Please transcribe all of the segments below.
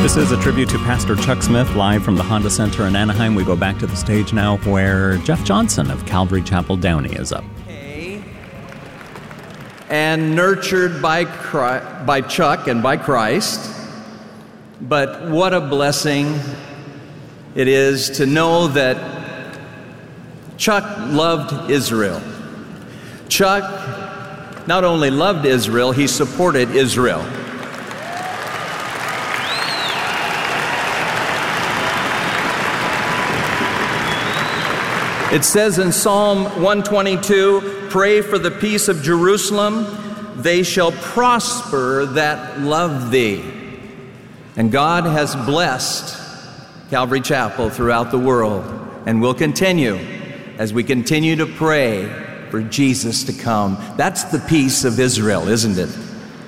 This is a tribute to Pastor Chuck Smith, live from the Honda Center in Anaheim. We go back to the stage now where Jeff Johnson of Calvary Chapel Downey is up. And nurtured by Chuck and by Christ. But what a blessing it is to know that Chuck loved Israel. Chuck not only loved Israel, he supported Israel. It says in Psalm 122, pray for the peace of Jerusalem. They shall prosper that love thee. And God has blessed Calvary Chapel throughout the world and will continue as we continue to pray for Jesus to come. That's the peace of Israel, isn't it?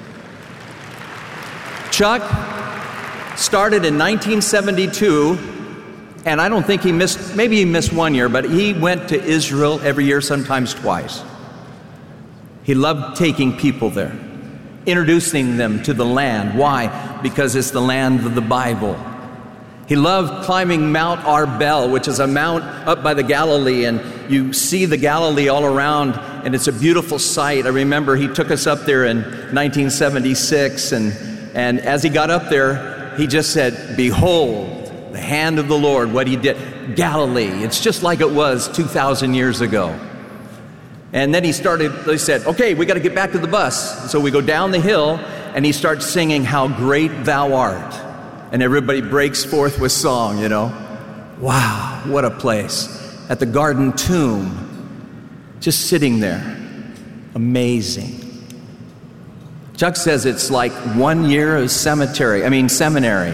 Chuck started in 1972. And I don't think he missed, maybe he missed 1 year, but he went to Israel every year, sometimes twice. He loved taking people there, introducing them to the land. Why? Because it's the land of the Bible. He loved climbing Mount Arbel, which is a mount up by the Galilee, and you see the Galilee all around, and it's a beautiful sight. I remember he took us up there in 1976, and as he got up there, he just said, behold, the hand of the Lord, what he did. Galilee, it's just like it was 2,000 years ago. And then he said, okay, we got to get back to the bus. So we go down the hill, and he starts singing, how great thou art. And everybody breaks forth with song, you know. Wow, what a place. At the Garden Tomb, just sitting there. Amazing. Chuck says it's like 1 year of seminary.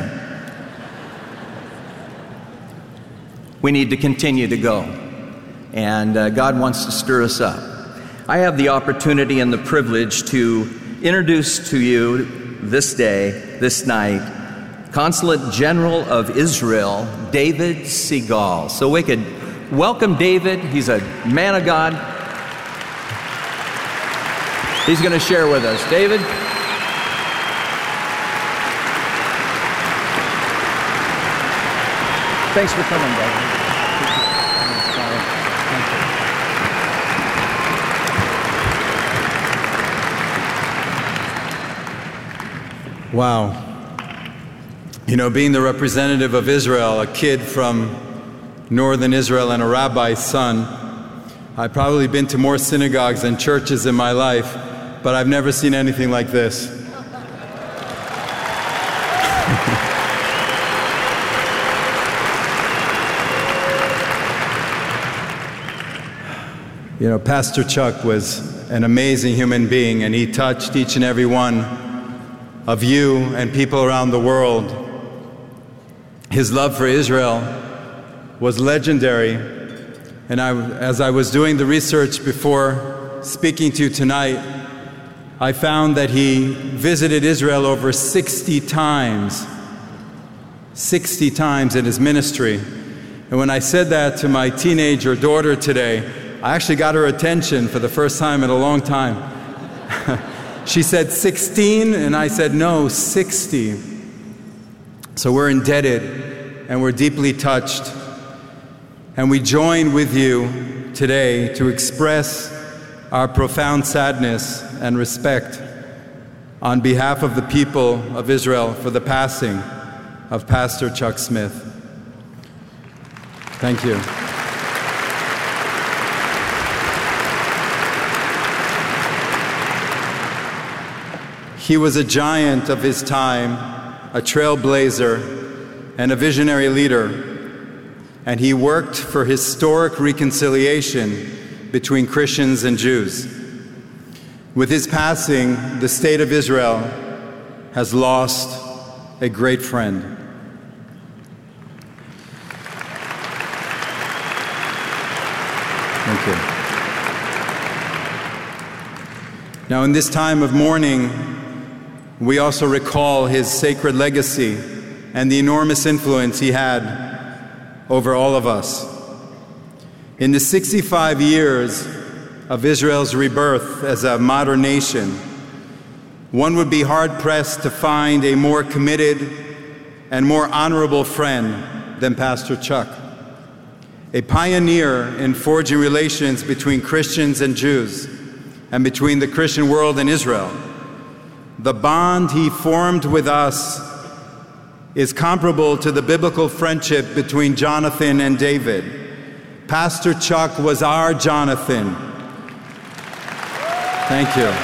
We need to continue to go, and God wants to stir us up. I have the opportunity and the privilege to introduce to you this day, this night, Consulate General of Israel, David Segal. So we could welcome David. He's a man of God. He's going to share with us. David? Thanks for coming, David. Wow. You know, being the representative of Israel, a kid from northern Israel and a rabbi's son, I've probably been to more synagogues and churches in my life, but I've never seen anything like this. You know, Pastor Chuck was an amazing human being, and he touched each and every one of you and people around the world. His love for Israel was legendary, and as I was doing the research before speaking to you tonight, I found that he visited Israel over 60 times. 60 times in his ministry. And when I said that to my teenager daughter today, I actually got her attention for the first time in a long time. She said 16, and I said, no, 60. So we're indebted, and we're deeply touched. And we join with you today to express our profound sadness and respect on behalf of the people of Israel for the passing of Pastor Chuck Smith. Thank you. He was a giant of his time, a trailblazer, and a visionary leader, and he worked for historic reconciliation between Christians and Jews. With his passing, the state of Israel has lost a great friend. Thank you. Now, in this time of mourning, we also recall his sacred legacy and the enormous influence he had over all of us. In the 65 years of Israel's rebirth as a modern nation, one would be hard-pressed to find a more committed and more honorable friend than Pastor Chuck. A pioneer in forging relations between Christians and Jews, and between the Christian world and Israel. The bond he formed with us is comparable to the biblical friendship between Jonathan and David. Pastor Chuck was our Jonathan. Thank you.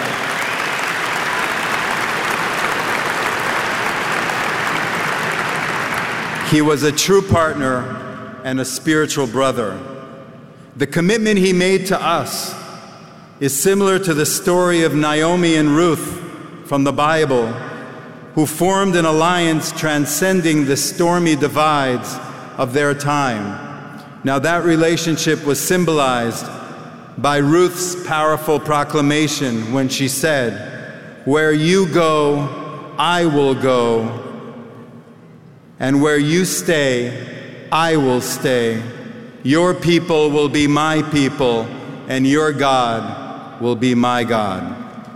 He was a true partner and a spiritual brother. The commitment he made to us is similar to the story of Naomi and Ruth from the Bible, who formed an alliance transcending the stormy divides of their time. Now, that relationship was symbolized by Ruth's powerful proclamation when she said, "Where you go, I will go, and where you stay, I will stay. Your people will be my people, and your God will be my God."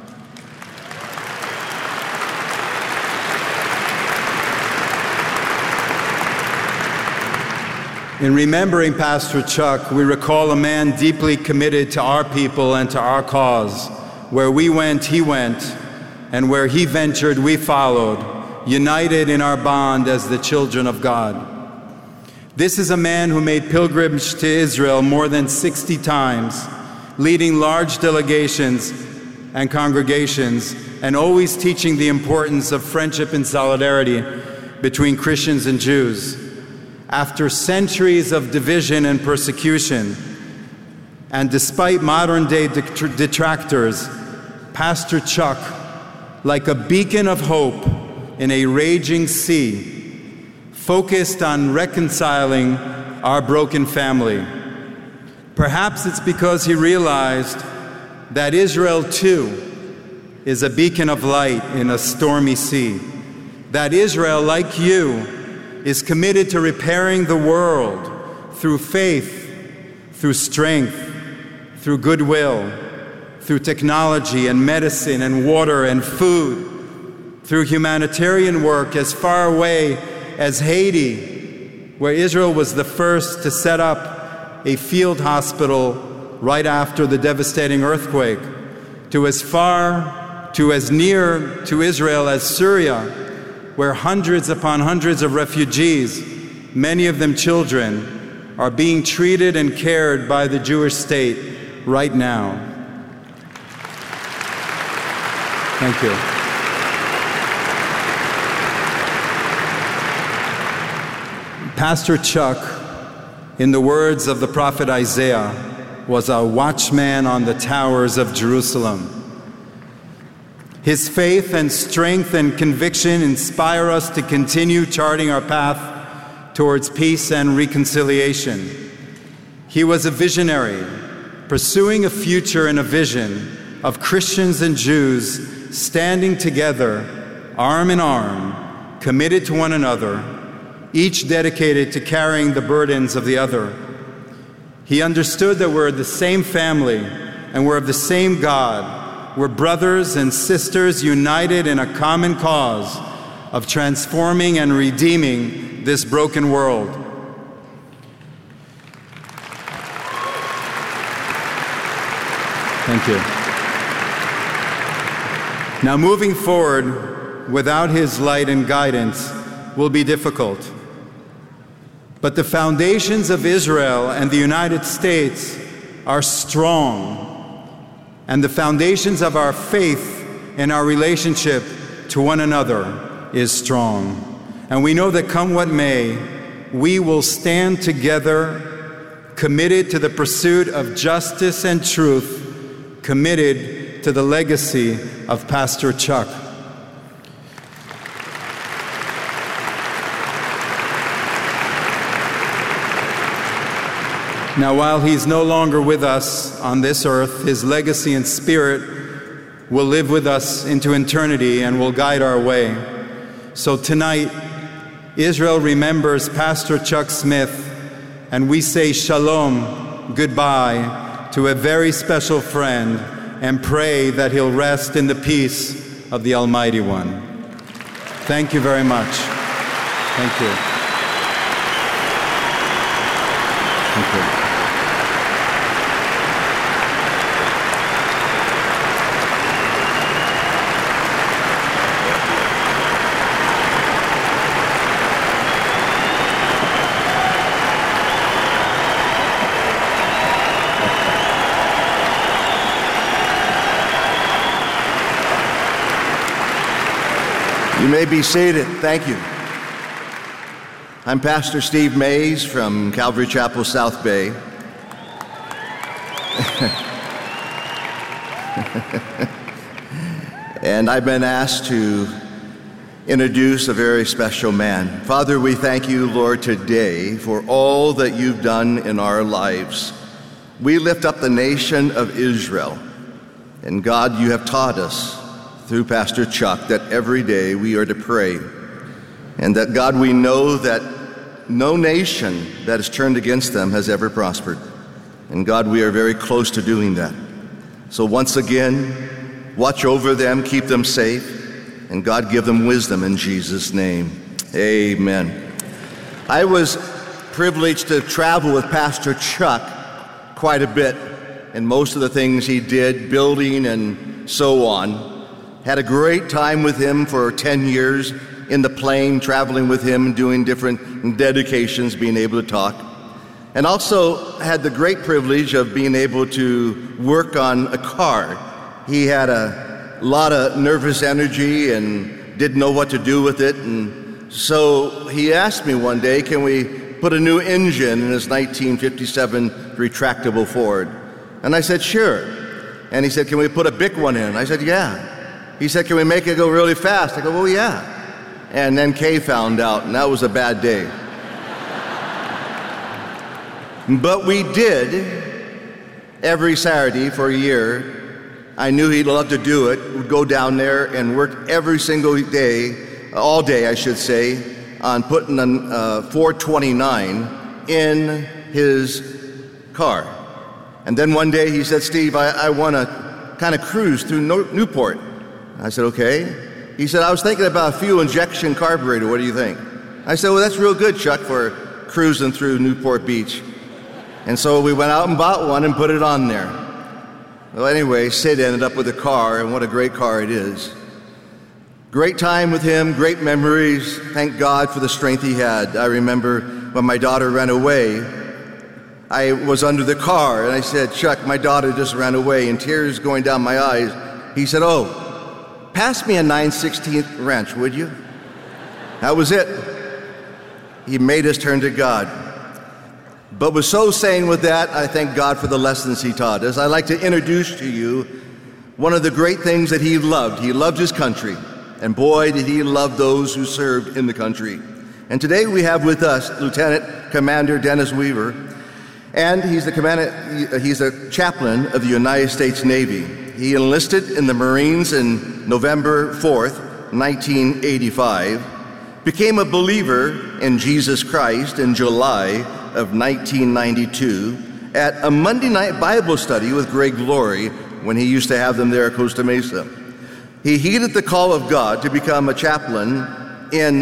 In remembering Pastor Chuck, we recall a man deeply committed to our people and to our cause. Where we went, he went, and where he ventured, we followed, united in our bond as the children of God. This is a man who made pilgrimage to Israel more than 60 times, leading large delegations and congregations, and always teaching the importance of friendship and solidarity between Christians and Jews. After centuries of division and persecution, and despite modern-day detractors, Pastor Chuck, like a beacon of hope in a raging sea, focused on reconciling our broken family. Perhaps it's because he realized that Israel, too, is a beacon of light in a stormy sea. That Israel, like you, is committed to repairing the world through faith, through strength, through goodwill, through technology and medicine and water and food, through humanitarian work as far away as Haiti, where Israel was the first to set up a field hospital right after the devastating earthquake, to as near to Israel as Syria, where hundreds upon hundreds of refugees, many of them children, are being treated and cared by the Jewish state right now. Thank you. Pastor Chuck, in the words of the prophet Isaiah, was a watchman on the towers of Jerusalem. His faith and strength and conviction inspire us to continue charting our path towards peace and reconciliation. He was a visionary, pursuing a future and a vision of Christians and Jews standing together, arm in arm, committed to one another, each dedicated to carrying the burdens of the other. He understood that we're the same family and we're of the same God. We're brothers and sisters united in a common cause of transforming and redeeming this broken world. Thank you. Now, moving forward without his light and guidance will be difficult. But the foundations of Israel and the United States are strong. And the foundations of our faith and our relationship to one another is strong. And we know that come what may, we will stand together, committed to the pursuit of justice and truth, committed to the legacy of Pastor Chuck. Now, while he's no longer with us on this earth, his legacy and spirit will live with us into eternity and will guide our way. So tonight, Israel remembers Pastor Chuck Smith, and we say shalom, goodbye, to a very special friend, and pray that he'll rest in the peace of the Almighty One. Thank you very much. Thank you. Thank you. You may be seated. Thank you. I'm Pastor Steve Mays from Calvary Chapel, South Bay. And I've been asked to introduce a very special man. Father, we thank you, Lord, today for all that you've done in our lives. We lift up the nation of Israel. And God, you have taught us through Pastor Chuck that every day we are to pray. And that, God, we know that no nation that is turned against them has ever prospered. And God, we are very close to doing that. So once again, watch over them, keep them safe, and God, give them wisdom in Jesus' name. Amen. I was privileged to travel with Pastor Chuck quite a bit in most of the things he did, building and so on. Had a great time with him for 10 years in the plane, traveling with him, doing different dedications, being able to talk. And also had the great privilege of being able to work on a car. He had a lot of nervous energy and didn't know what to do with it. And so he asked me one day, can we put a new engine in his 1957 retractable Ford? And I said, sure. And he said, can we put a big one in? I said, yeah. He said, can we make it go really fast? I go, well, yeah. And then Kay found out, and that was a bad day. But we did every Saturday for a year. I knew he'd love to do it. We'd go down there and work every single day, all day, I should say, on putting a 429 in his car. And then one day he said, Steve, I want to kind of cruise through Newport. I said, okay. He said, I was thinking about a fuel injection carburetor. What do you think? I said, well, that's real good, Chuck, for cruising through Newport Beach. And so we went out and bought one and put it on there. Well, anyway, Sid ended up with a car, and what a great car it is. Great time with him, great memories. Thank God for the strength he had. I remember when my daughter ran away, I was under the car, and I said, Chuck, my daughter just ran away, and tears going down my eyes. He said, oh, pass me a 9/16 wrench, would you? That was it. He made us turn to God. But with so saying with that, I thank God for the lessons he taught us. I'd like to introduce to you one of the great things that he loved. He loved his country. And boy, did he love those who served in the country. And today we have with us Lieutenant Commander Dennis Weaver. And he's a chaplain of the United States Navy. He enlisted in the Marines in November 4th, 1985, became a believer in Jesus Christ in July of 1992 at a Monday night Bible study with Greg Glory when he used to have them there at Costa Mesa. He heeded the call of God to become a chaplain in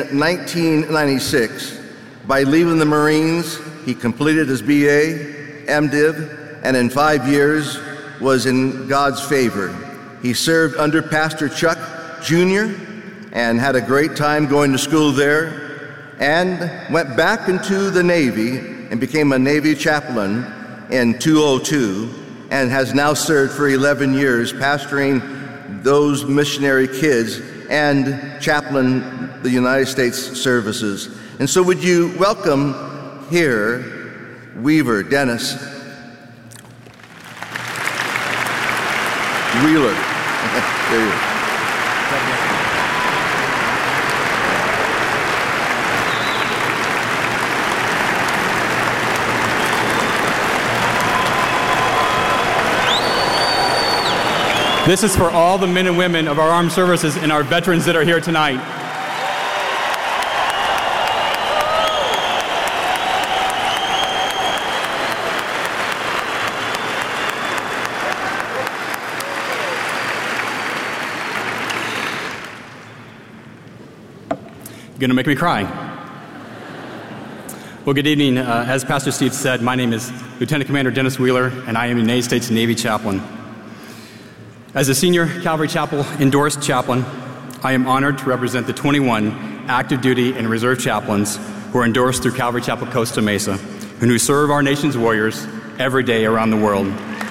1996. By leaving the Marines, he completed his BA, MDiv, and in 5 years was in God's favor. He served under Pastor Chuck Jr. and had a great time going to school there, and went back into the Navy and became a Navy chaplain in 2002, and has now served for 11 years pastoring those missionary kids and chaplain the United States services. And so would you welcome here Weaver, Dennis Wheeler. There you go. This is for all the men and women of our armed services and our veterans that are here tonight. Gonna make me cry. Well, good evening. As Pastor Steve said, my name is Lieutenant Commander Dennis Wheeler, and I am a United States Navy chaplain. As a senior Calvary Chapel endorsed chaplain, I am honored to represent the 21 active duty and reserve chaplains who are endorsed through Calvary Chapel Costa Mesa and who serve our nation's warriors every day around the world.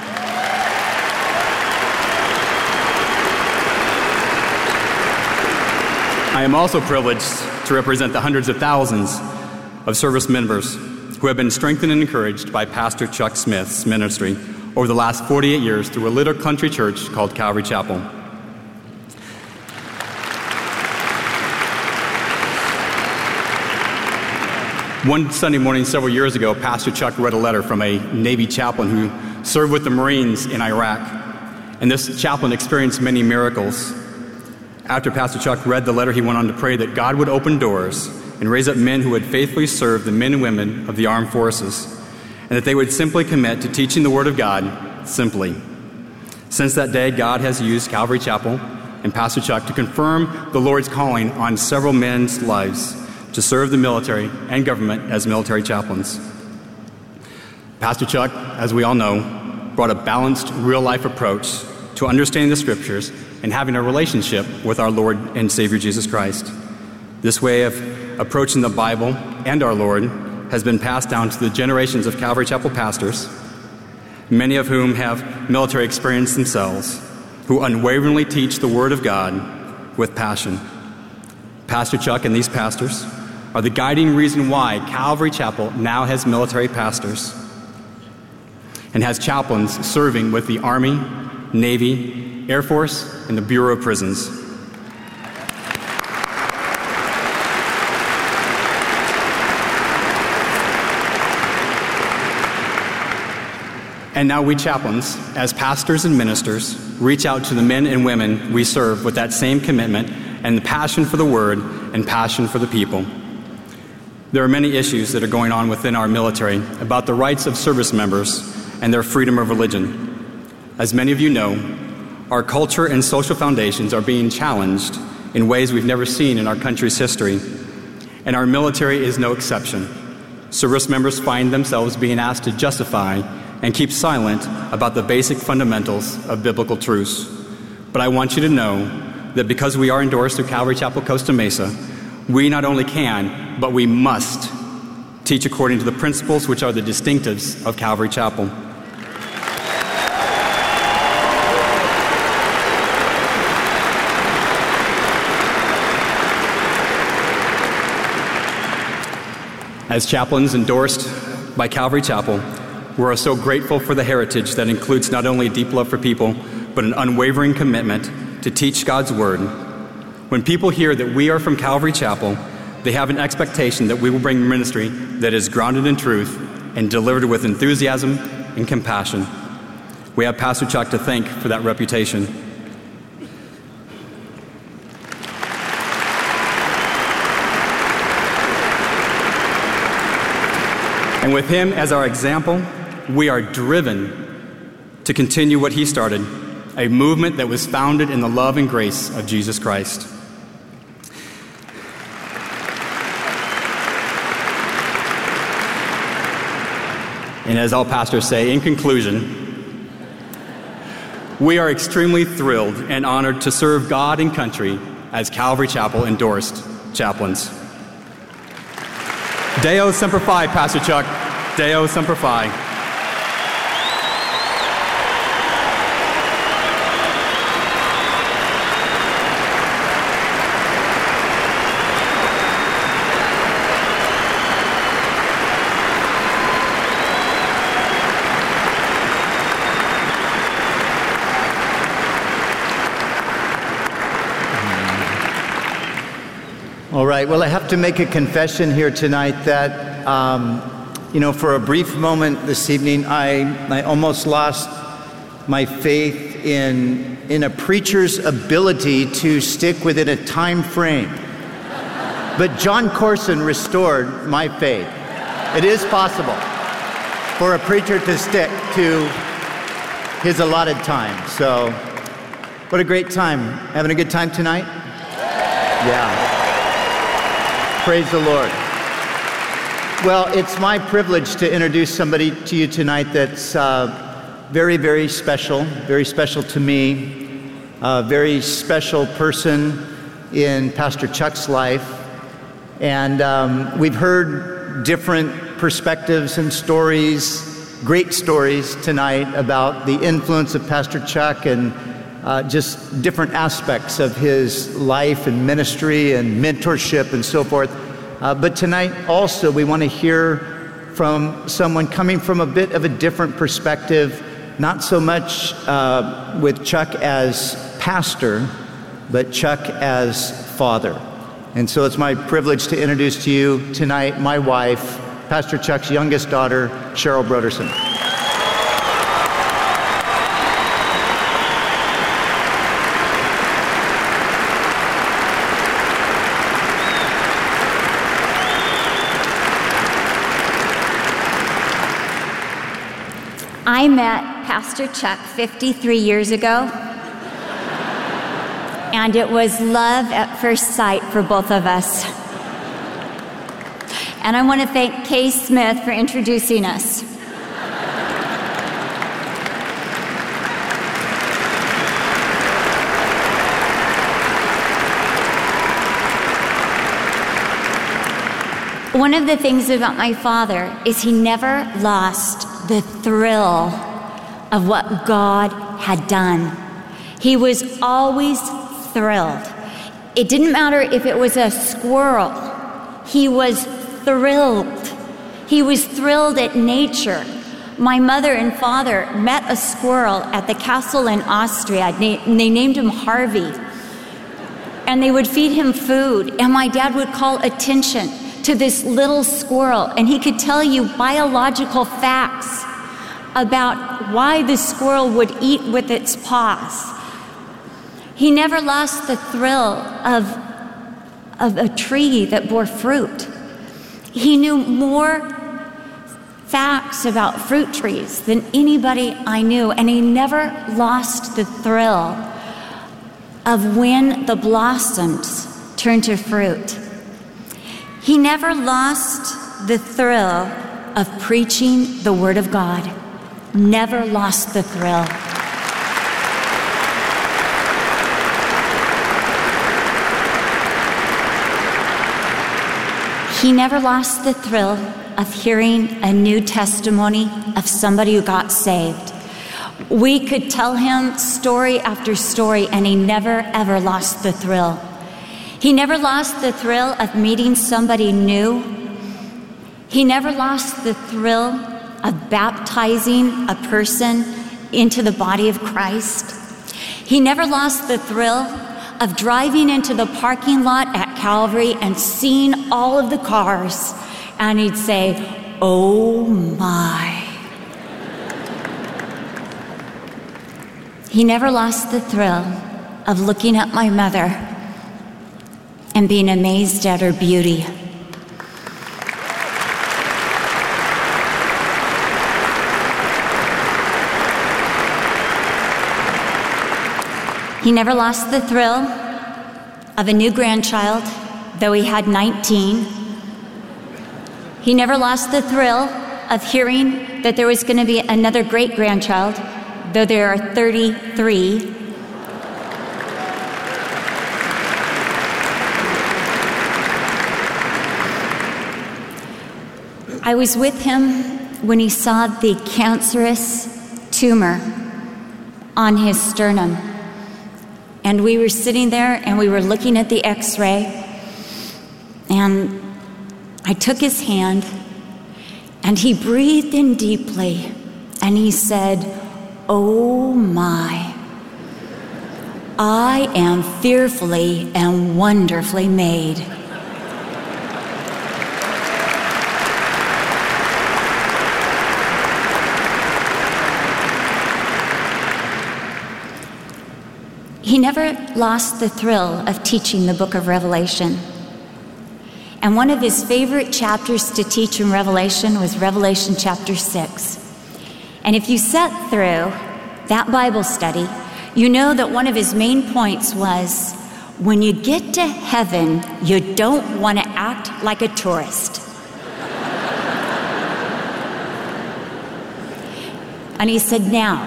I am also privileged to represent the hundreds of thousands of service members who have been strengthened and encouraged by Pastor Chuck Smith's ministry over the last 48 years through a little country church called Calvary Chapel. One Sunday morning several years ago, Pastor Chuck read a letter from a Navy chaplain who served with the Marines in Iraq. And this chaplain experienced many miracles. After Pastor Chuck read the letter, he went on to pray that God would open doors and raise up men who would faithfully serve the men and women of the armed forces, and that they would simply commit to teaching the Word of God simply. Since that day, God has used Calvary Chapel and Pastor Chuck to confirm the Lord's calling on several men's lives to serve the military and government as military chaplains. Pastor Chuck, as we all know, brought a balanced, real-life approach to understanding the Scriptures and having a relationship with our Lord and Savior Jesus Christ. This way of approaching the Bible and our Lord has been passed down to the generations of Calvary Chapel pastors, many of whom have military experience themselves, who unwaveringly teach the Word of God with passion. Pastor Chuck and these pastors are the guiding reason why Calvary Chapel now has military pastors and has chaplains serving with the Army, Navy, Air Force, and the Bureau of Prisons. And now we chaplains, as pastors and ministers, reach out to the men and women we serve with that same commitment and the passion for the Word and passion for the people. There are many issues that are going on within our military about the rights of service members and their freedom of religion. As many of you know, our culture and social foundations are being challenged in ways we've never seen in our country's history, and our military is no exception. Service members find themselves being asked to justify and keep silent about the basic fundamentals of biblical truths. But I want you to know that because we are endorsed through Calvary Chapel Costa Mesa, we not only can, but we must teach according to the principles which are the distinctives of Calvary Chapel. As chaplains endorsed by Calvary Chapel, we're so grateful for the heritage that includes not only a deep love for people, but an unwavering commitment to teach God's Word. When people hear that we are from Calvary Chapel, they have an expectation that we will bring ministry that is grounded in truth and delivered with enthusiasm and compassion. We have Pastor Chuck to thank for that reputation. And with him as our example, we are driven to continue what he started, a movement that was founded in the love and grace of Jesus Christ. And as all pastors say, in conclusion, we are extremely thrilled and honored to serve God and country as Calvary Chapel endorsed chaplains. Deo Semper Fi, Pastor Chuck. Deo Semper Fi. All right, well, I have to make a confession here tonight that, for a brief moment this evening, I almost lost my faith in a preacher's ability to stick within a time frame. But John Corson restored my faith. It is possible for a preacher to stick to his allotted time. So, what a great time. Having a good time tonight? Yeah. Praise the Lord. Well, it's my privilege to introduce somebody to you tonight that's very, very special to me, a very special person in Pastor Chuck's life. And we've heard different perspectives and stories, great stories tonight about the influence of Pastor Chuck and just different aspects of his life and ministry and mentorship and so forth. But tonight also we want to hear from someone coming from a bit of a different perspective, not so much with Chuck as pastor, but Chuck as father. And so it's my privilege to introduce to you tonight my wife, Pastor Chuck's youngest daughter, Cheryl Broderson. I met Pastor Chuck 53 years ago, and it was love at first sight for both of us. And I want to thank Kay Smith for introducing us. One of the things about my father is he never lost the thrill of what God had done. He was always thrilled. It didn't matter if it was a squirrel. He was thrilled. He was thrilled at nature. My mother and father met a squirrel at the castle in Austria, and they named him Harvey. And they would feed him food, and my dad would call attention to this little squirrel, and he could tell you biological facts about why the squirrel would eat with its paws. He never lost the thrill of a tree that bore fruit. He knew more facts about fruit trees than anybody I knew, and he never lost the thrill of when the blossoms turned to fruit. He never lost the thrill of preaching the Word of God. Never lost the thrill. He never lost the thrill of hearing a new testimony of somebody who got saved. We could tell him story after story, and he never, ever lost the thrill. He never lost the thrill of meeting somebody new. He never lost the thrill of baptizing a person into the body of Christ. He never lost the thrill of driving into the parking lot at Calvary and seeing all of the cars, and he'd say, "Oh my." He never lost the thrill of looking at my mother and being amazed at her beauty. He never lost the thrill of a new grandchild, though he had 19. He never lost the thrill of hearing that there was going to be another great-grandchild, though there are 33. I was with him when he saw the cancerous tumor on his sternum. And we were sitting there and we were looking at the x-ray, and I took his hand and he breathed in deeply and he said, "Oh my, I am fearfully and wonderfully made." He never lost the thrill of teaching the book of Revelation. And one of his favorite chapters to teach in Revelation was Revelation chapter 6. And if you sat through that Bible study, you know that one of his main points was, when you get to heaven, you don't want to act like a tourist. And he said, now,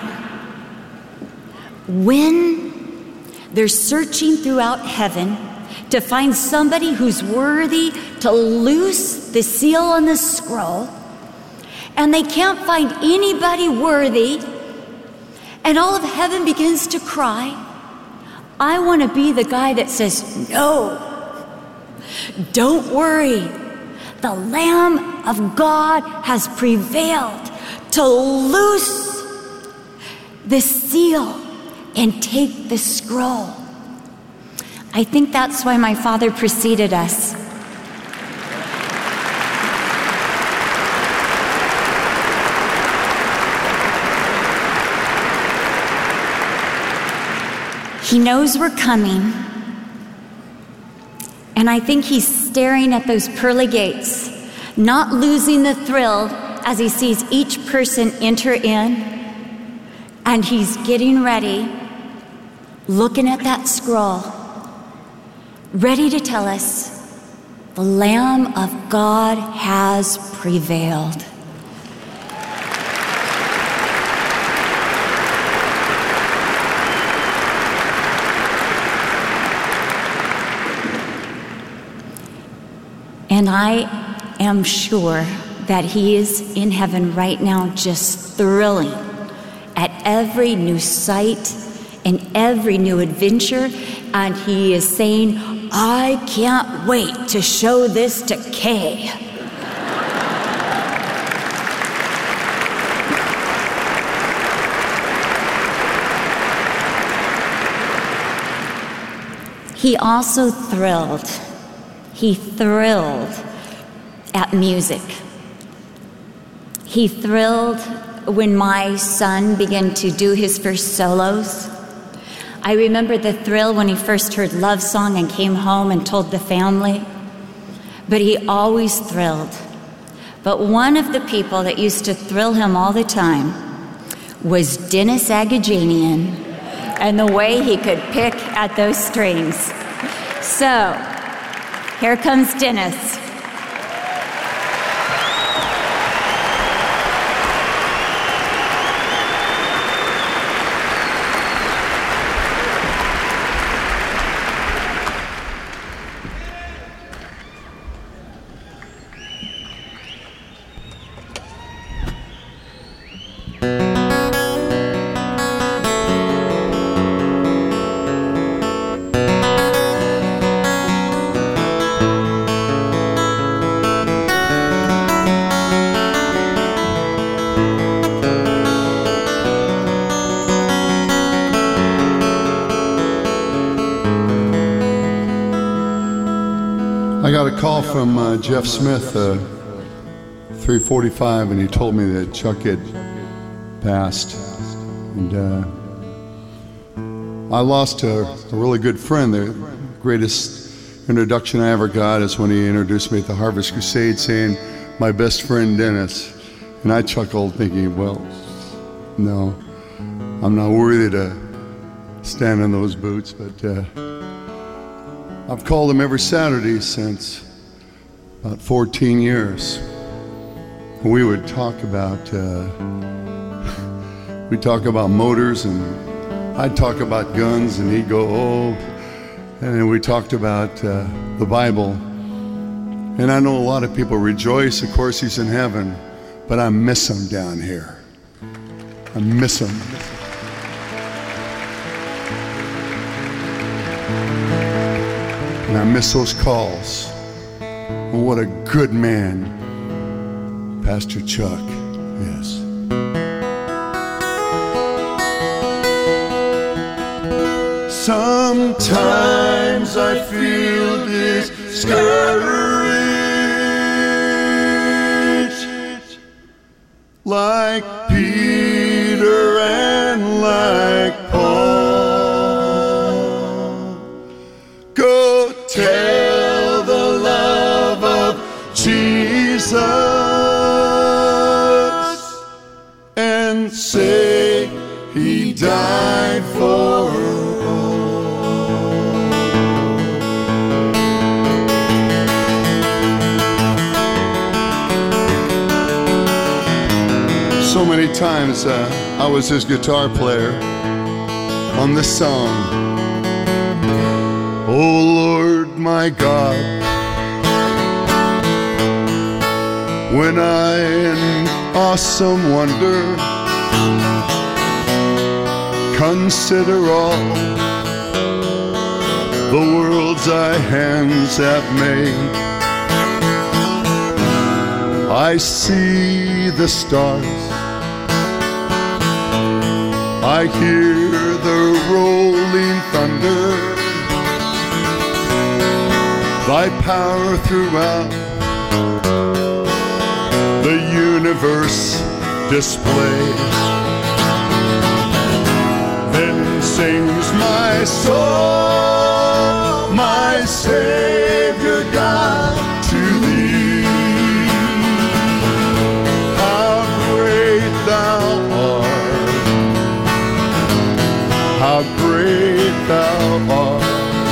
when they're searching throughout heaven to find somebody who's worthy to loose the seal on the scroll, and they can't find anybody worthy, and all of heaven begins to cry, I want to be the guy that says, no, don't worry. The Lamb of God has prevailed to loose the seal and take the scroll. I think that's why my father preceded us. He knows we're coming, and I think he's staring at those pearly gates, not losing the thrill as he sees each person enter in, and he's getting ready, looking at that scroll, ready to tell us, the Lamb of God has prevailed. And I am sure that he is in heaven right now just thrilling at every new sight and every new adventure. And he is saying, I can't wait to show this to Kay. He also thrilled. He thrilled at music. He thrilled when my son began to do his first solos. I remember the thrill when he first heard Love Song and came home and told the family. But he always thrilled. But one of the people that used to thrill him all the time was Dennis Agajanian and the way he could pick at those strings. So, here comes Dennis. I got a call from Jeff Smith, 3:45, and he told me that Chuck had passed. And I lost a really good friend. The greatest introduction I ever got is when he introduced me at the Harvest Crusade saying, my best friend Dennis. And I chuckled thinking, well, no, I'm not worthy to stand in those boots, but I've called him every Saturday since about 14 years. We would talk about motors, and I'd talk about guns, and he'd go, oh, and then we talked about the Bible. And I know a lot of people rejoice, of course he's in heaven, but I miss him down here. I miss him. And I miss those calls. Oh, what a good man Pastor Chuck is. Sometimes I feel discouraged, like Peter and like Paul. Go tell the love of Jesus and say he died for all. So many times I was his guitar player on this song. Oh Lord, my God, when I in awesome wonder consider all the worlds thy hands have made, I see the stars, I hear the rolling thunder, thy power throughout the universe display. Then sings my soul, my Savior God, to thee. How great thou art, how great thou art.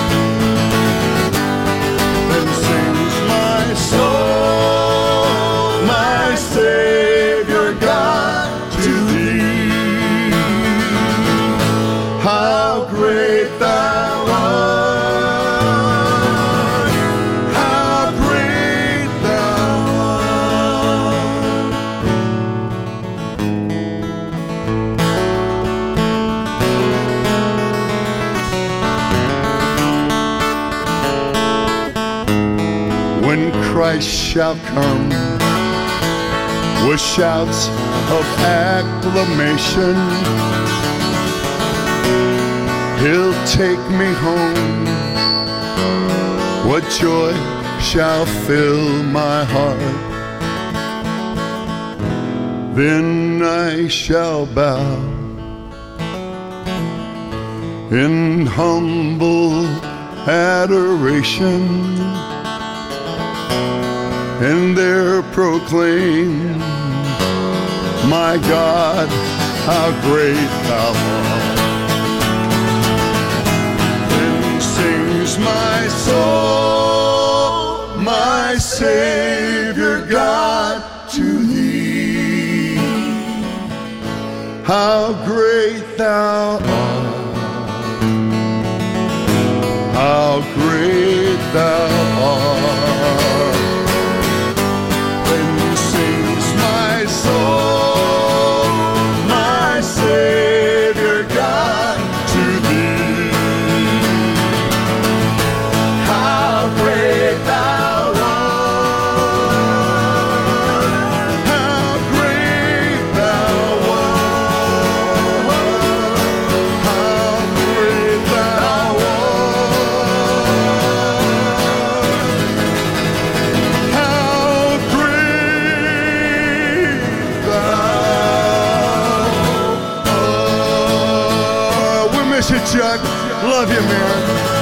Then sings my soul, my Savior God, to thee. How great thou art, how great thou art. When Christ shall come with shouts of acclamation, he'll take me home. What joy shall fill my heart? Then I shall bow in humble adoration, and there proclaim, my God, how great thou art. Then sings my soul, my Savior God, to thee. How great thou art, how great thou art. Savior God, to thee. How great thou art, how great thou art, how great thou art, how great thou art. Miss you, Chuck. Love you, man.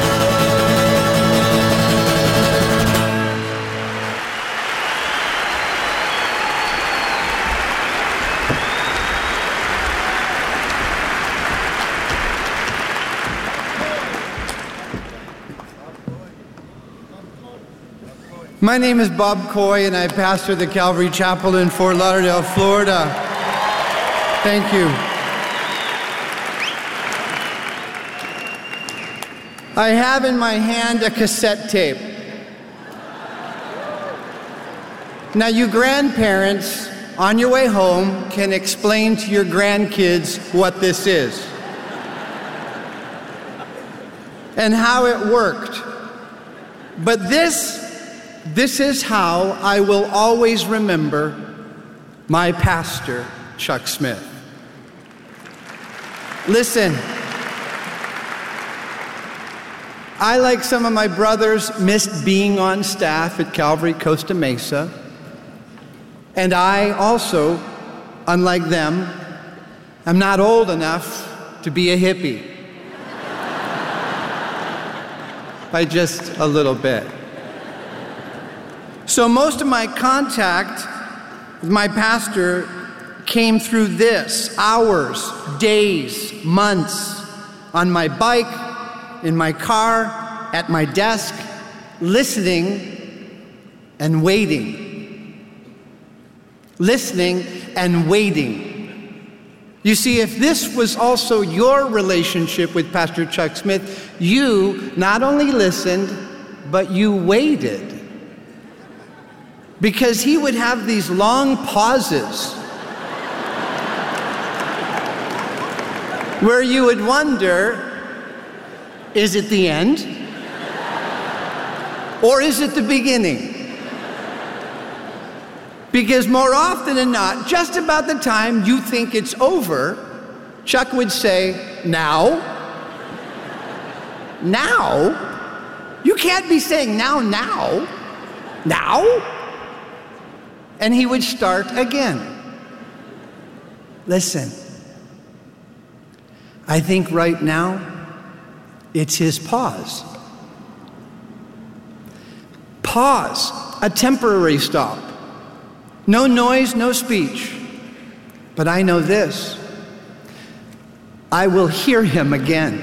My name is Bob Coy, and I pastor the Calvary Chapel in Fort Lauderdale, Florida. Thank you. I have in my hand a cassette tape. Now, you grandparents, on your way home, can explain to your grandkids what this is and how it worked. But this is how I will always remember my pastor, Chuck Smith. Listen. I, like some of my brothers, missed being on staff at Calvary Costa Mesa. And I also, unlike them, am not old enough to be a hippie. By just a little bit. So most of my contact with my pastor came through this: hours, days, months, on my bike, in my car, at my desk, listening and waiting. Listening and waiting. You see, if this was also your relationship with Pastor Chuck Smith, you not only listened, but you waited. Because he would have these long pauses where you would wonder, is it the end? Or is it the beginning? Because more often than not, just about the time you think it's over, Chuck would say, now? Now? You can't be saying now? Now? And he would start again. Listen, I think right now it's his pause. Pause, a temporary stop. No noise, no speech. But I know this, I will hear him again.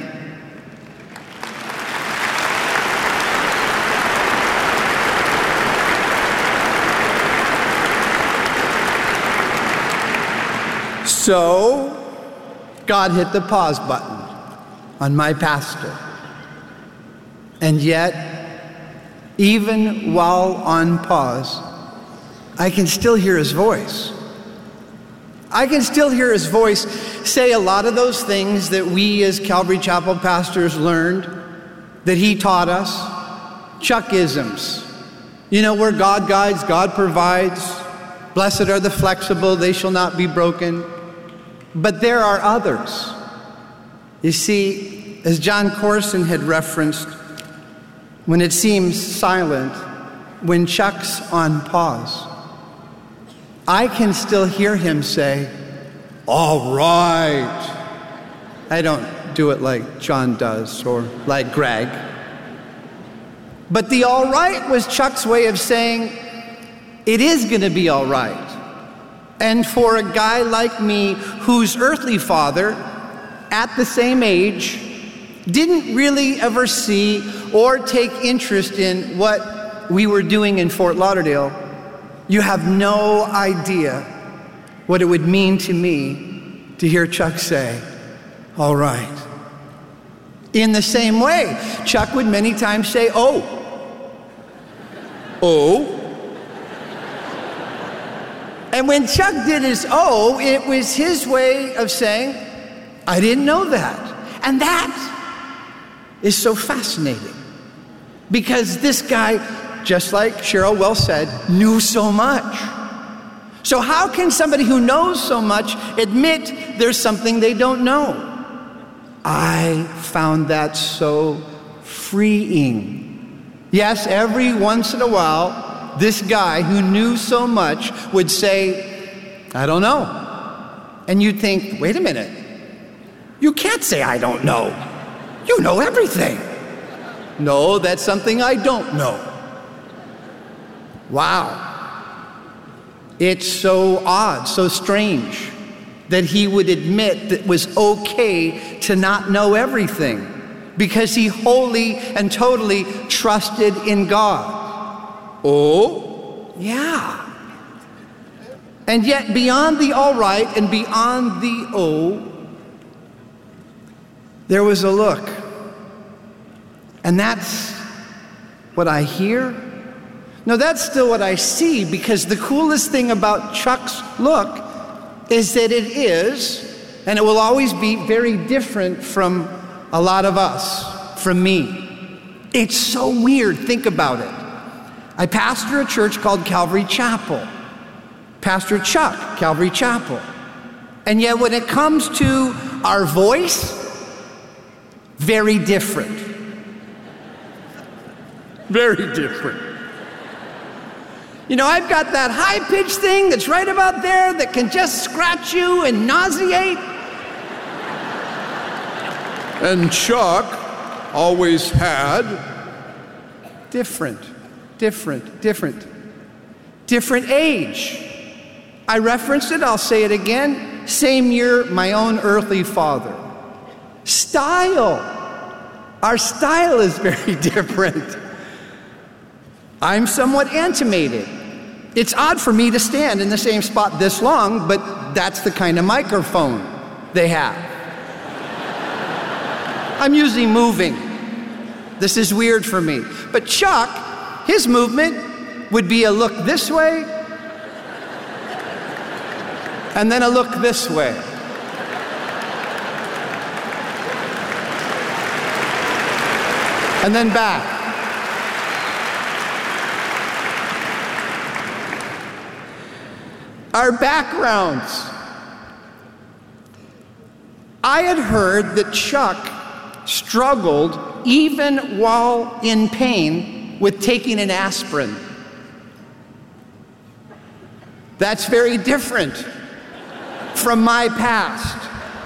So, God hit the pause button on my pastor. And yet, even while on pause, I can still hear his voice. I can still hear his voice say a lot of those things that we as Calvary Chapel pastors learned, that he taught us. Chuckisms. You know, where God guides, God provides. Blessed are the flexible, they shall not be broken. But there are others. You see, as John Corson had referenced, when it seems silent, when Chuck's on pause, I can still hear him say, all right. I don't do it like John does or like Greg. But the all right was Chuck's way of saying, it is going to be all right. And for a guy like me, whose earthly father, at the same age, didn't really ever see or take interest in what we were doing in Fort Lauderdale, you have no idea what it would mean to me to hear Chuck say, all right. In the same way, Chuck would many times say, oh. And when Chuck did his oh, it was his way of saying, I didn't know that. And that is so fascinating. Because this guy, just like Cheryl well said, knew so much. So how can somebody who knows so much admit there's something they don't know? I found that so freeing. Yes, every once in a while, this guy who knew so much would say, I don't know. And you'd think, wait a minute. You can't say I don't know. You know everything. No, that's something I don't know. Wow. It's so odd, so strange that he would admit that it was okay to not know everything because he wholly and totally trusted in God. Oh, yeah. And yet beyond the all right and beyond the oh, there was a look. And that's what I hear. No, that's still what I see, because the coolest thing about Chuck's look is that it is, and it will always be, very different from a lot of us, from me. It's so weird. Think about it. I pastor a church called Calvary Chapel. Pastor Chuck, Calvary Chapel. And yet when it comes to our voice, very different. Very different. You know, I've got that high-pitched thing that's right about there that can just scratch you and nauseate. And Chuck always had different age. I referenced it, I'll say it again. Same year, my own earthly father. Style. Our style is very different. I'm somewhat animated. It's odd for me to stand in the same spot this long, but that's the kind of microphone They have. I'm usually moving. This is weird for me. But Chuck, his movement would be a look this way and then a look this way. And then back. Our backgrounds. I had heard that Chuck struggled even while in pain with taking an aspirin. That's very different from my past.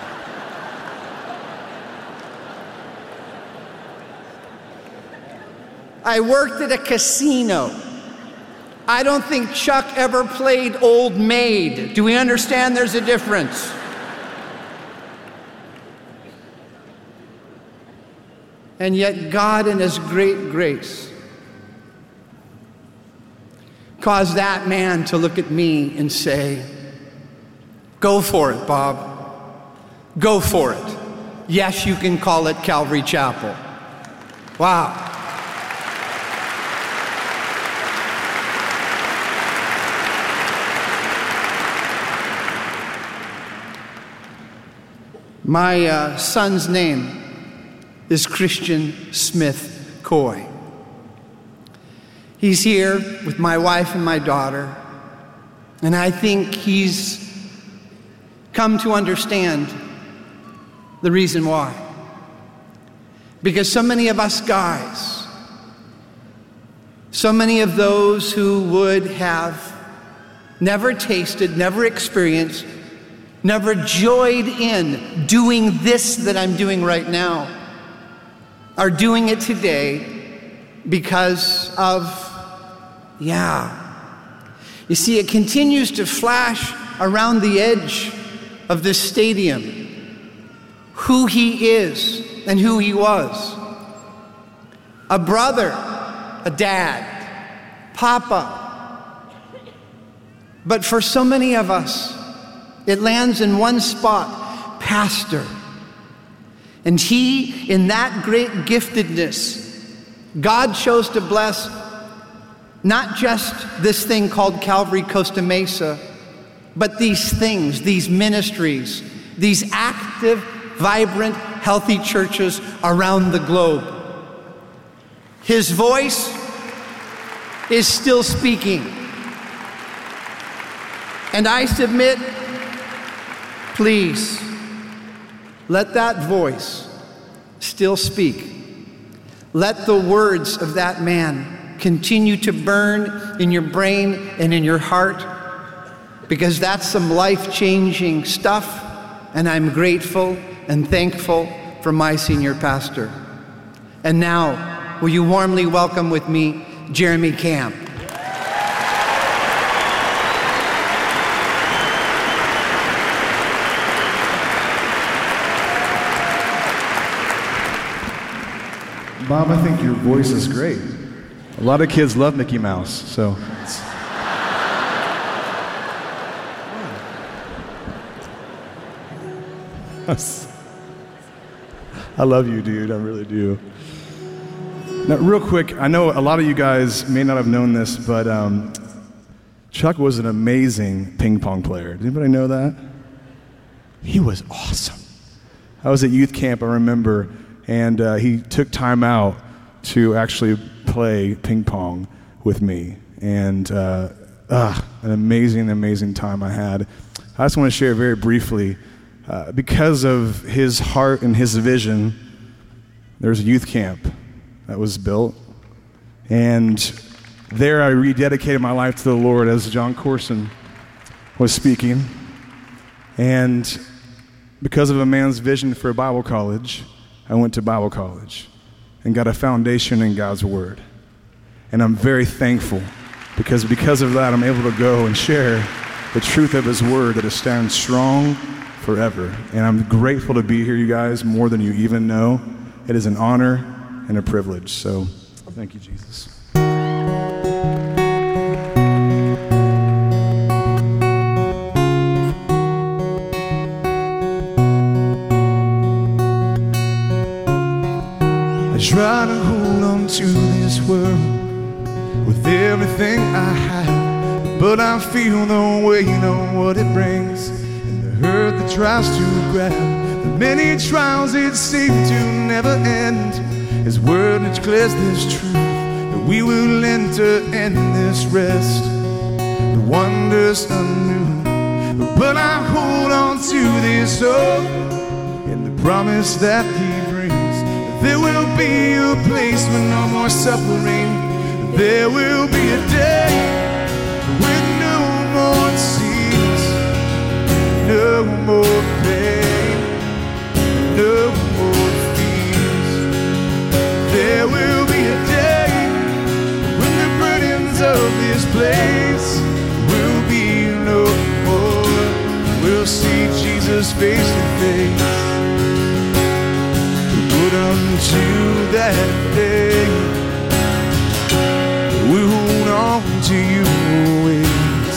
I worked at a casino. I don't think Chuck ever played Old Maid. Do we understand there's a difference? And yet God in his great grace caused that man to look at me and say, "Go for it, Bob. Go for it. Yes, you can call it Calvary Chapel." Wow. My son's name is Christian Smith Coy. He's here with my wife and my daughter, and I think he's come to understand the reason why. Because so many of us guys, so many of those who would have never tasted, never experienced, never joyed in doing this that I'm doing right now, are doing it today because of, You see, it continues to flash around the edge of this stadium who he is and who he was. A brother, a dad, Papa. But for so many of us, it lands in one spot, pastor. And he, in that great giftedness, God chose to bless not just this thing called Calvary Costa Mesa, but these things, these ministries, these active, vibrant, healthy churches around the globe. His voice is still speaking. And I submit, please, let that voice still speak. Let the words of that man continue to burn in your brain and in your heart, because that's some life-changing stuff, and I'm grateful and thankful for my senior pastor. And now, will you warmly welcome with me Jeremy Camp. Bob, I think your voice is great. A lot of kids love Mickey Mouse, so. I love you, dude. I really do. Now, real quick, I know a lot of you guys may not have known this, but Chuck was an amazing ping pong player. Did anybody know that? He was awesome. I was at youth camp, I remember, and he took time out to actually play ping pong with me. And an amazing, amazing time I had. I just want to share very briefly, because of his heart and his vision, there's a youth camp that was built. And there I rededicated my life to the Lord as John Corson was speaking. And because of a man's vision for a Bible college, I went to Bible college and got a foundation in God's Word. And I'm very thankful because of that, I'm able to go and share the truth of His Word that stands strong forever. And I'm grateful to be here, you guys, more than you even know. It is an honor and a privilege. So thank you, Jesus. try to hold on to this world with everything I have, but I feel the weight of what it brings and the hurt that tries to grab. The many trials that seem to never end. His word declares this truth, that we will enter in this rest, the wonders anew. But I hold on to this hope and the promise that He brings. There will be a place with no more suffering. There will be a day with no more tears, no more pain, no more fears. There will be a day when the burdens of this place will be no more. We'll see Jesus face to face. But until that day, we hold on to You always.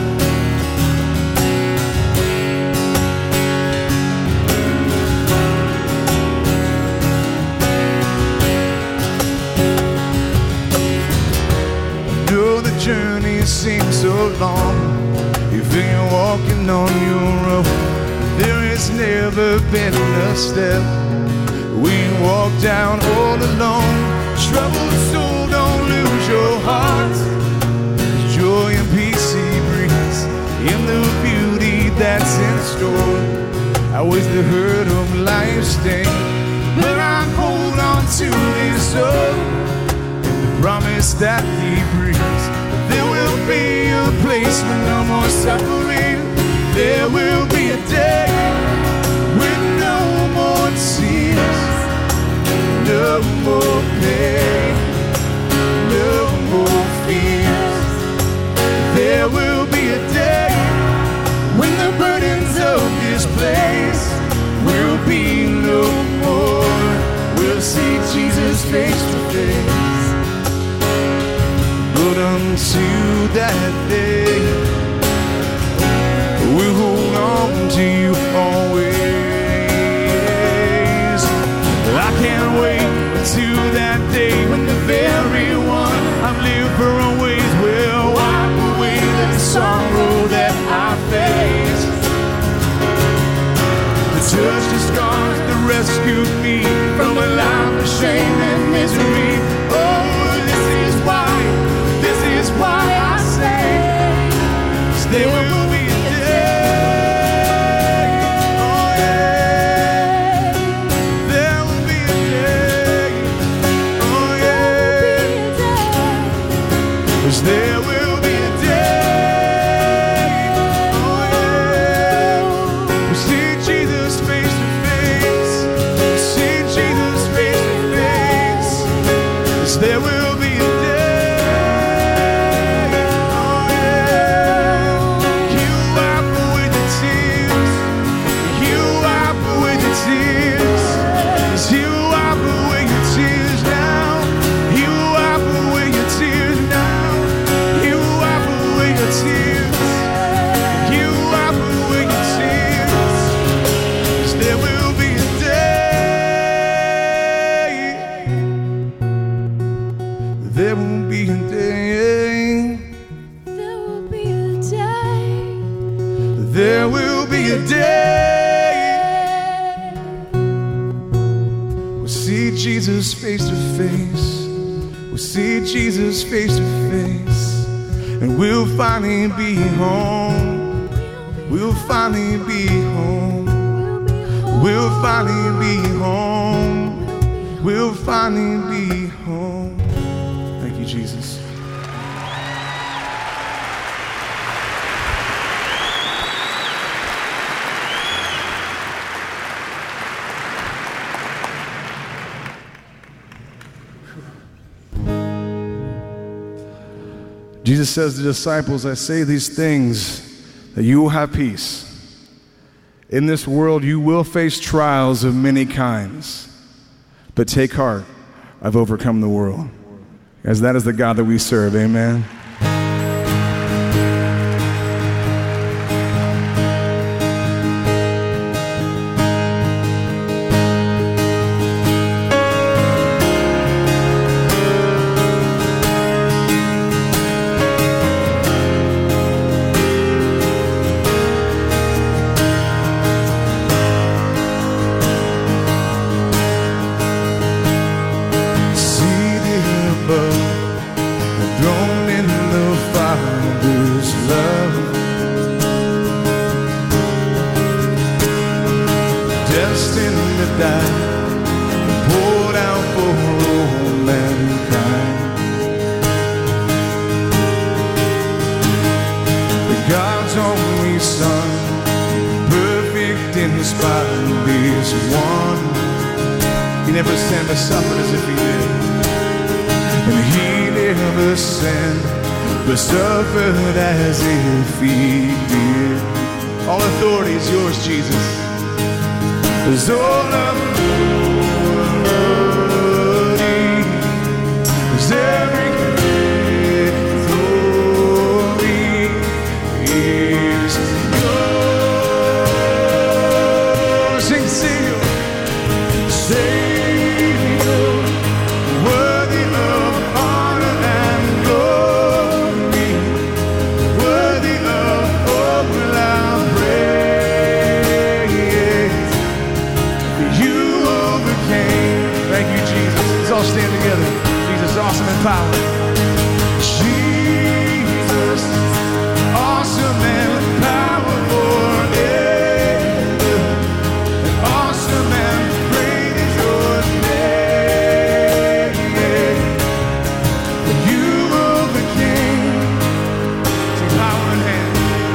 I know the journey seems so long. You feel you're walking on your own. There has never been a step we walk down all alone. Troubled soul, don't lose your heart. There's joy and peace He brings in the beauty that's in store. Outweighs the hurt of life's sting. But I hold on to this hope and the promise that He brings. There will be a place with no more suffering. There will be a day with no more tears, no more pain, no more fears. There will be a day when the burdens of this place will be no more. We'll see Jesus face to face. But until that day, we'll hold on to You always. I can't wait until that day when the very one I've lived for always will wipe away the sorrow that I face. The touch, the scars that rescued me from a life of shame and misery. Oh, this is why I say, there will be a day. Oh yeah, there will be a day. Oh yeah, 'cause there will be a day. Oh yeah, we'll see Jesus face to face. We'll see Jesus face to face. 'Cause there will be a day. There will be a day. There will be a day. There will be a day. We'll see Jesus face to face. We'll see Jesus face to face. And we'll finally be home. We'll finally be home. We'll finally be home. We'll finally be home. Thank you, Jesus. Jesus says to the disciples, I say these things that you will have peace. In this world you will face trials of many kinds, but take heart, I've overcome the world. As that is the God that we serve, amen. sin that died, poured out for all mankind. God's only Son, perfect in spotless one. He never sinned or suffered as if he did. And he never sinned but suffered as if he did. All authority is yours, Jesus. There's all authority. There's every stand together. Jesus, awesome in power. Jesus, awesome and powerful. Awesome and great is your name. You overcame. See, power in hand.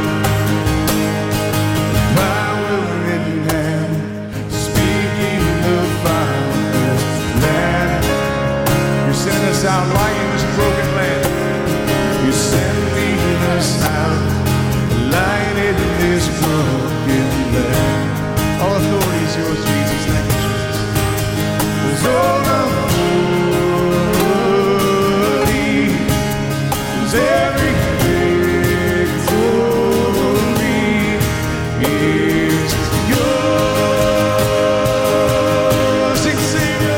Power in hand. Speaking the Father's plan. Send us out right in this broken land. You send me us out light in this broken land. All authority is yours, Jesus. Thank you, Jesus. There's all authority. There's every victory is yours. Sing, Savior.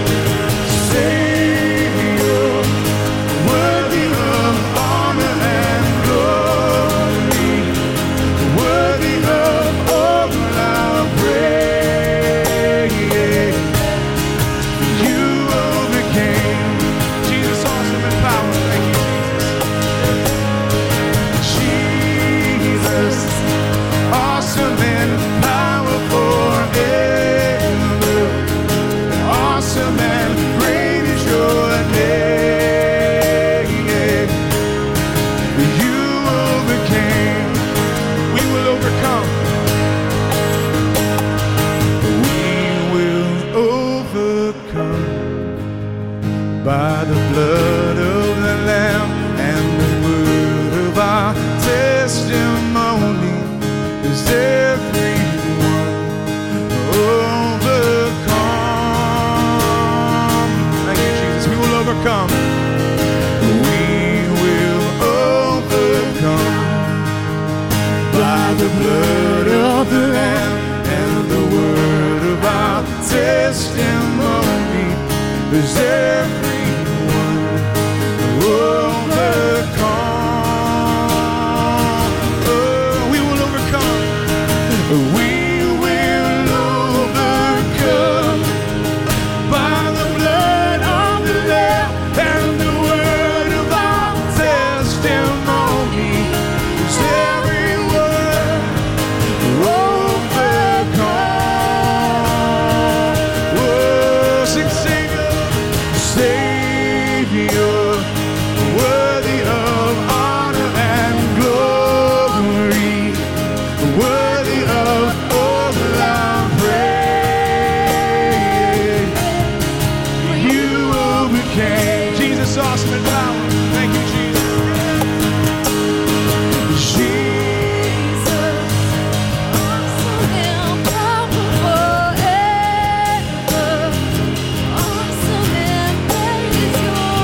By the blood of the Lamb and the word of our testimony, is everyone overcome. Thank you, Jesus. We will overcome. We will overcome by the blood of the Lamb and the word of our testimony. Is everyone overcome? Oh, we will overcome. We will overcome by the blood of the Lamb and the word of our testimony. Is everyone overcome? Oh, sing, Savior, worthy of honor and glory, worthy of all our praise. You overcame. Jesus, awesome and power. Thank you, Jesus. Jesus, awesome and powerful ever. Awesome and great is your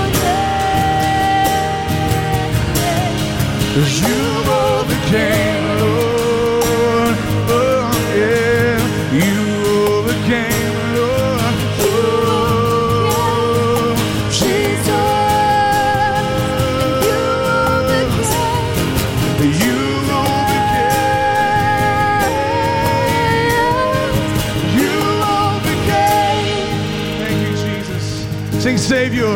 name. 'Cause you overcame, Lord. Oh, yeah. You overcame, Lord. Oh, Jesus. You overcame. You overcame. You overcame. Thank you, Jesus. Sing, Savior.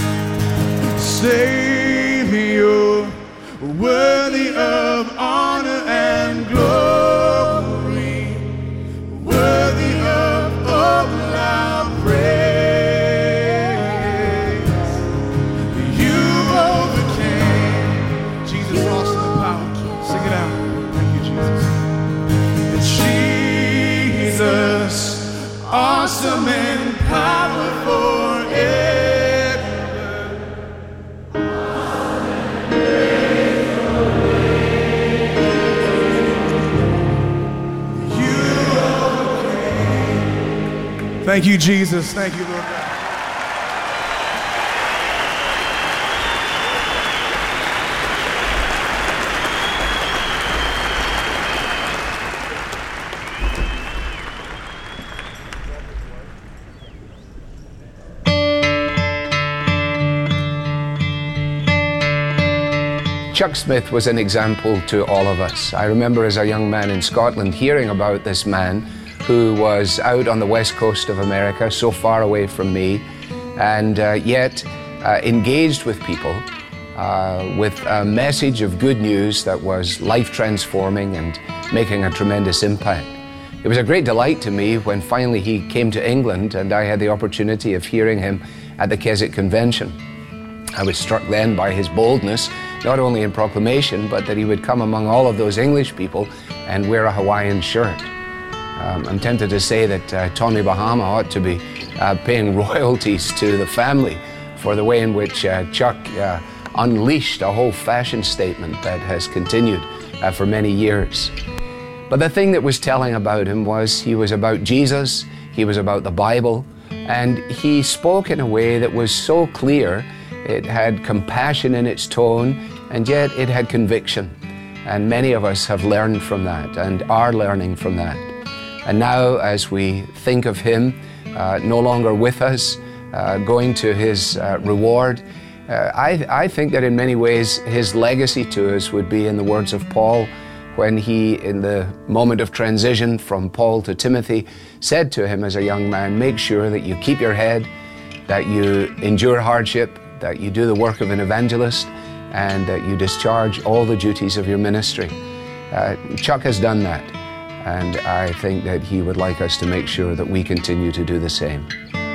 Savior, worthy of honor and glory, worthy of Thank you, Jesus. Thank you, Lord God. Chuck Smith was an example to all of us. I remember as a young man in Scotland hearing about this man who was out on the west coast of America, so far away from me, and yet engaged with people with a message of good news that was life-transforming and making a tremendous impact. It was a great delight to me when finally he came to England and I had the opportunity of hearing him at the Keswick Convention. I was struck then by his boldness, not only in proclamation, but that he would come among all of those English people and wear a Hawaiian shirt. I'm tempted to say that Tommy Bahama ought to be paying royalties to the family for the way in which Chuck unleashed a whole fashion statement that has continued for many years. But the thing that was telling about him was he was about Jesus, he was about the Bible, and he spoke in a way that was so clear. It had compassion in its tone, and yet it had conviction. And many of us have learned from that and are learning from that. And now, as we think of him no longer with us, going to his reward, I think that in many ways his legacy to us would be in the words of Paul when he, in the moment of transition from Paul to Timothy, said to him as a young man, make sure that you keep your head, that you endure hardship, that you do the work of an evangelist, and that you discharge all the duties of your ministry. Chuck has done that, and I think that he would like us to make sure that we continue to do the same.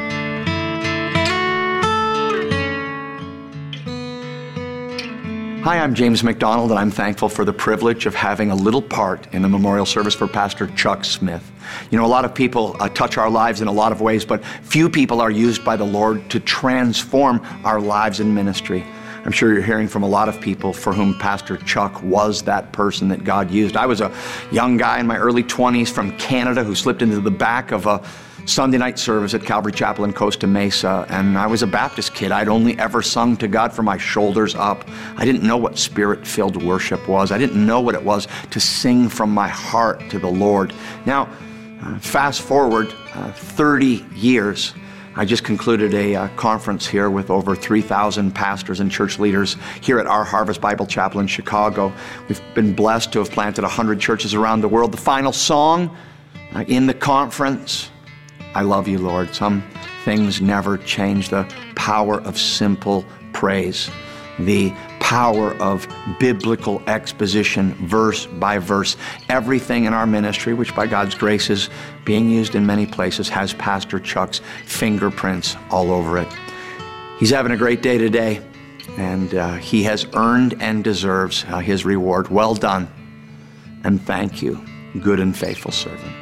Hi, I'm James McDonald, and I'm thankful for the privilege of having a little part in the memorial service for Pastor Chuck Smith. You know, a lot of people touch our lives in a lot of ways, but few people are used by the Lord to transform our lives in ministry. I'm sure you're hearing from a lot of people for whom Pastor Chuck was that person that God used. I was a young guy in my early 20s from Canada who slipped into the back of a Sunday night service at Calvary Chapel in Costa Mesa, and I was a Baptist kid. I'd only ever sung to God from my shoulders up. I didn't know what spirit-filled worship was. I didn't know what it was to sing from my heart to the Lord. Now, fast forward 30 years, I just concluded a conference here with over 3,000 pastors and church leaders here at Our Harvest Bible Chapel in Chicago. We've been blessed to have planted 100 churches around the world. The final song in the conference, I love you, Lord. Some things never change. The power of simple praise. The power of biblical exposition, verse by verse. Everything in our ministry, which by God's grace is being used in many places, has Pastor Chuck's fingerprints all over it. He's having a great day today, and he has earned and deserves his reward. Well done, and thank you, good and faithful servant.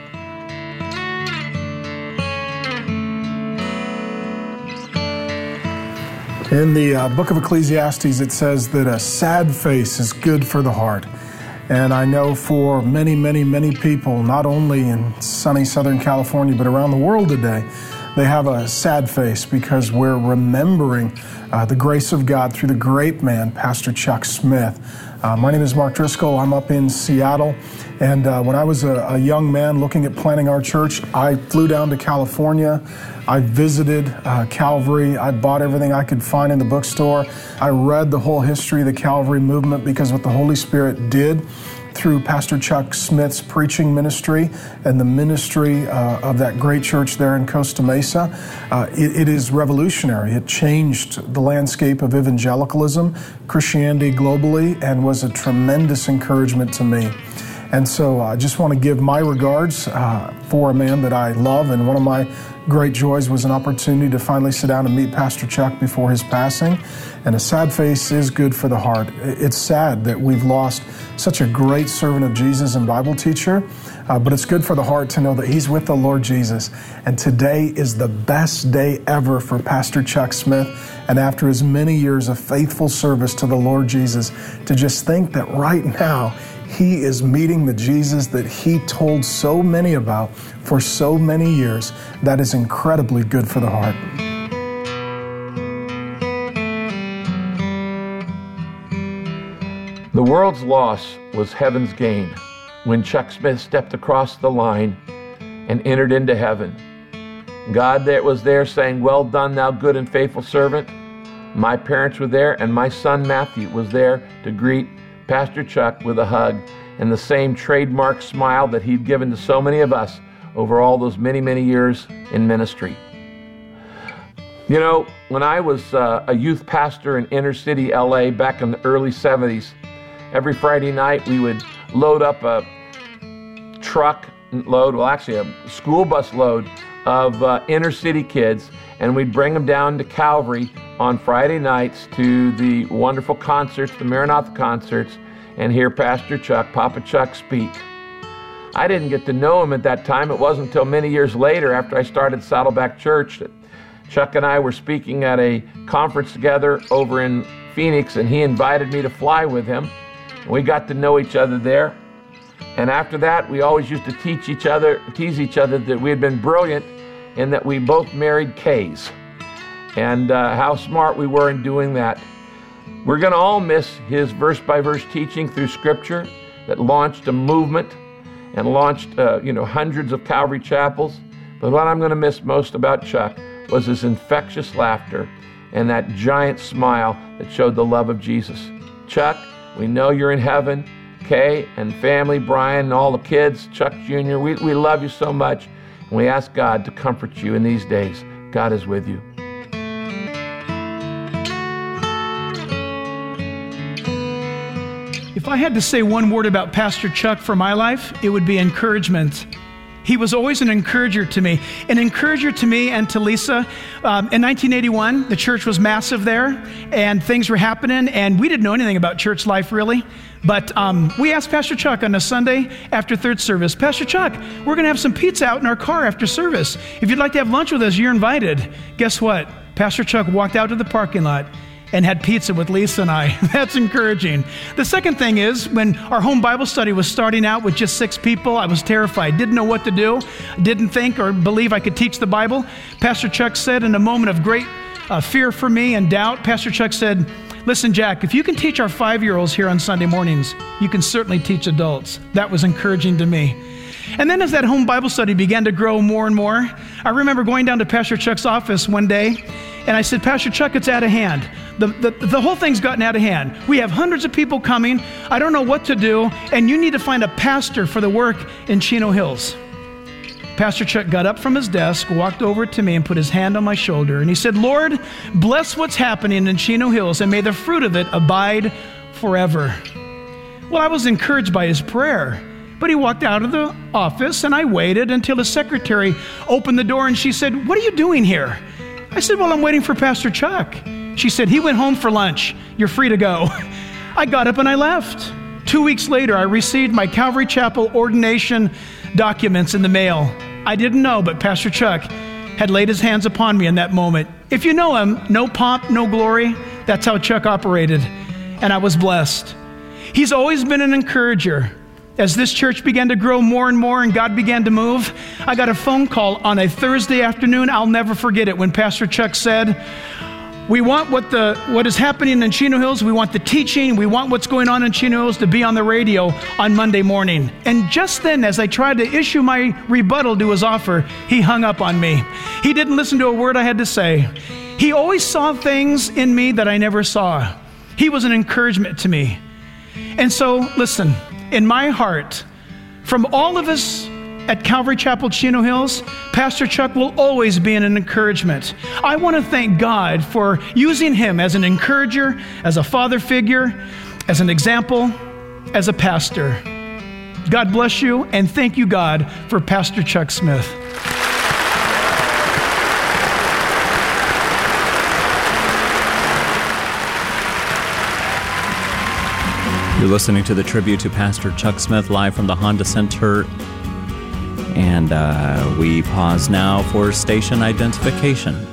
In the book of Ecclesiastes, it says that a sad face is good for the heart. And I know for many, many, many people, not only in sunny Southern California, but around the world today, they have a sad face because we're remembering the grace of God through the great man, Pastor Chuck Smith. My name is Mark Driscoll. I'm up in Seattle. And when I was a young man looking at planting our church, I flew down to California. I visited Calvary. I bought everything I could find in the bookstore. I read the whole history of the Calvary movement because what the Holy Spirit did through Pastor Chuck Smith's preaching ministry and the ministry of that great church there in Costa Mesa, it is revolutionary. It changed the landscape of evangelicalism, Christianity globally, and was a tremendous encouragement to me. And so I just want to give my regards for a man that I love, and one of my great joys was an opportunity to finally sit down and meet Pastor Chuck before his passing. And a sad face is good for the heart. It's sad that we've lost such a great servant of Jesus and Bible teacher, but it's good for the heart to know that he's with the Lord Jesus. And today is the best day ever for Pastor Chuck Smith. And after his many years of faithful service to the Lord Jesus, to just think that right now he is meeting the Jesus that he told so many about for so many years. That is incredibly good for the heart. The world's loss was heaven's gain when Chuck Smith stepped across the line and entered into heaven. God that was there saying, "Well done, thou good and faithful servant." My parents were there, and my son Matthew was there to greet Pastor Chuck with a hug and the same trademark smile that he'd given to so many of us over all those many, many years in ministry. You know, when I was a youth pastor in inner city LA back in the early 70s, every Friday night we would load up a school bus load of inner city kids, and we'd bring them down to Calvary on Friday nights to the wonderful concerts, the Maranatha concerts, and hear Pastor Chuck, Papa Chuck, speak. I didn't get to know him at that time. It wasn't until many years later, after I started Saddleback Church, that Chuck and I were speaking at a conference together over in Phoenix, and he invited me to fly with him. We got to know each other there. And after that, we always used to tease each other that we had been brilliant in that we both married K's, and how smart we were in doing that. We're going to all miss his verse-by-verse teaching through Scripture that launched a movement and launched hundreds of Calvary chapels. But what I'm going to miss most about Chuck was his infectious laughter and that giant smile that showed the love of Jesus. Chuck, we know you're in heaven. Kay and family, Brian and all the kids, Chuck Jr., we love you so much, and we ask God to comfort you in these days. God is with you. If I had to say one word about Pastor Chuck for my life, it would be encouragement. He was always an encourager to me and to Lisa. In 1981, the church was massive there, and things were happening, and we didn't know anything about church life, really. But we asked Pastor Chuck on a Sunday after third service, "Pastor Chuck, we're going to have some pizza out in our car after service. If you'd like to have lunch with us, you're invited." Guess what? Pastor Chuck walked out to the parking lot and had pizza with Lisa and I. That's encouraging. The second thing is, when our home Bible study was starting out with just 6 people, I was terrified, didn't know what to do, didn't think or believe I could teach the Bible. Pastor Chuck said, in a moment of great fear for me and doubt, Pastor Chuck said, "Listen, Jack, if you can teach our 5-year-olds here on Sunday mornings, you can certainly teach adults." That was encouraging to me. And then as that home Bible study began to grow more and more, I remember going down to Pastor Chuck's office one day, and I said, "Pastor Chuck, it's out of hand. The whole thing's gotten out of hand. We have hundreds of people coming. I don't know what to do, and you need to find a pastor for the work in Chino Hills." Pastor Chuck got up from his desk, walked over to me, and put his hand on my shoulder, and he said, "Lord, bless what's happening in Chino Hills, and may the fruit of it abide forever." Well, I was encouraged by his prayer, but he walked out of the office, and I waited until his secretary opened the door, and she said, "What are you doing here?" I said, "Well, I'm waiting for Pastor Chuck." She said, "He went home for lunch. You're free to go." I got up and I left. 2 weeks later, I received my Calvary Chapel ordination documents in the mail. I didn't know, but Pastor Chuck had laid his hands upon me in that moment. If you know him, no pomp, no glory. That's how Chuck operated, and I was blessed. He's always been an encourager. As this church began to grow more and more and God began to move, I got a phone call on a Thursday afternoon. I'll never forget it, when Pastor Chuck said, "We want what is happening in Chino Hills. We want the teaching. We want what's going on in Chino Hills to be on the radio on Monday morning." And just then, as I tried to issue my rebuttal to his offer, he hung up on me. He didn't listen to a word I had to say. He always saw things in me that I never saw. He was an encouragement to me. And so, listen, in my heart, from all of us at Calvary Chapel Chino Hills, Pastor Chuck will always be an encouragement. I want to thank God for using him as an encourager, as a father figure, as an example, as a pastor. God bless you, and thank you, God, for Pastor Chuck Smith. You're listening to the tribute to Pastor Chuck Smith live from the Honda Center. And we pause now for station identification.